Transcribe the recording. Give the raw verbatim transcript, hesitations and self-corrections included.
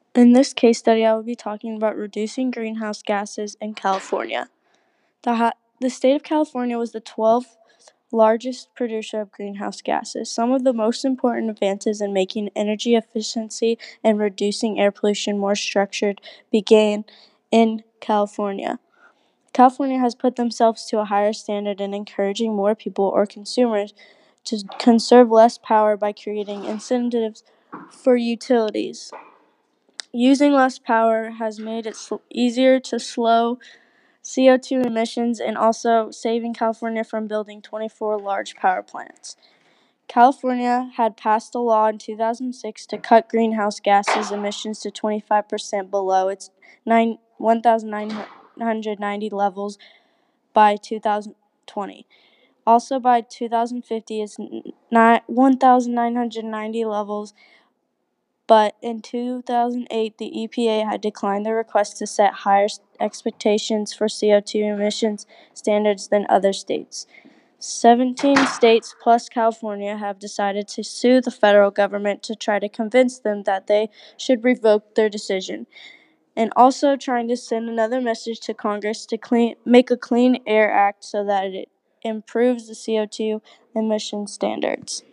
In this case study, I will be talking about reducing greenhouse gases in California. The, ha- the state of California was the twelfth largest producer of greenhouse gases. Some of the most important advances in making energy efficiency and reducing air pollution more structured began in California. California has put themselves to a higher standard in encouraging more people or consumers to conserve less power by creating incentives for utilities. Using less power has made it sl- easier to slow C O two emissions and also saving California from building twenty-four large power plants. California had passed a law in two thousand six to cut greenhouse gases emissions to twenty-five percent below its one thousand nine hundred ninety levels by two thousand twenty. Also by two thousand fifty, its one thousand nine hundred ninety levels. But in two thousand eight, the E P A had declined the request to set higher expectations for C O two emissions standards than other states. seventeen states plus California have decided to sue the federal government to try to convince them that they should revoke their decision, and also trying to send another message to Congress to clean, make a Clean Air Act so that it improves the C O two emission standards.